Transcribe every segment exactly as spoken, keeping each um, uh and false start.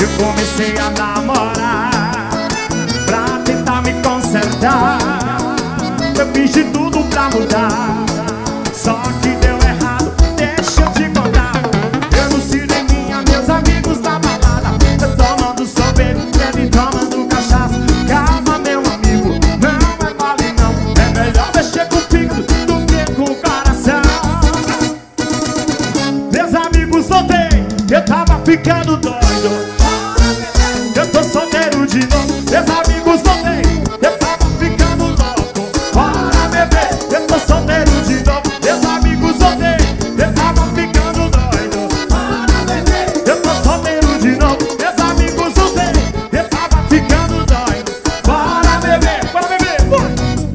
Eu comecei a namorar pra tentar me consertar. Eu fiz de tudo pra mudar, só que deu errado, deixa eu te contar. Eu não sirvo minha, meus amigos da balada, eu tomando sorvete, bebe tomando cachaça. Calma, meu amigo, não é mole não. É melhor mexer com o fígado do que com o coração. Meus amigos soltei, eu tava ficando doido. Eu tô solteiro de novo. Meus amigos soltei, eu tava ficando louco. Bora beber, eu tô solteiro de novo. Meus amigos soltei, eu tava ficando doido. Bora beber, eu tô solteiro de novo. Meus amigos soltei, eu tava ficando doido. Bora beber, bora beber, bora.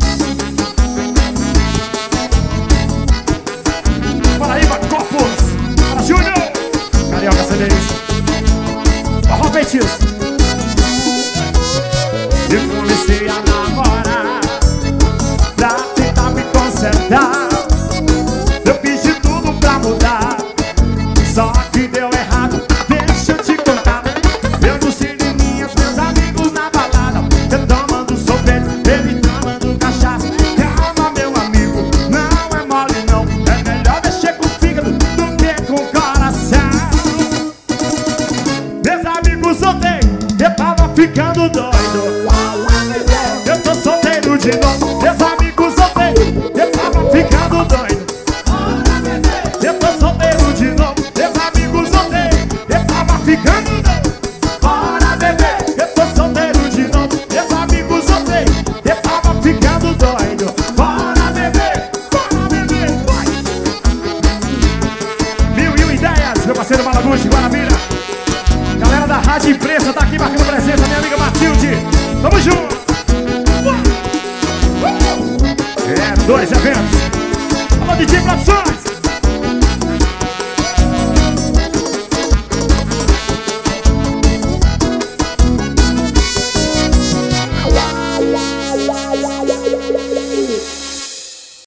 Paraíba, Copos, para Júnior, Carioca C Ds. Ó, Feitiço. Eu comecei a namorar pra tentar me consertar. Eu fiz de tudo pra mudar, só que deu errado, deixa eu te contar. Eu não sei de minhas, meus amigos na balada, eu tomando sorvete, ele tomando cachaça. Calma, meu amigo, não é mole não. É melhor mexer com o fígado do que com o coração. Meus amigos soltei, eu tava ficando doido. Eu tô solteiro de novo. Meus amigos soltei, eu tava ficando doido. Eu tô solteiro de novo. Meus amigos soltei, eu tava ficando doido. Bora beber, eu tô solteiro de novo. Meus amigos soltei, eu tava ficando doido. Bora beber, bora beber, vai. Mil e um ideias, meu parceiro Malaguti, Guarabira. Galera da Rádio Imprensa tá aqui marcando presença, minha amiga Matilde. Tamo junto. É, dois eventos. Alô, D J Produções.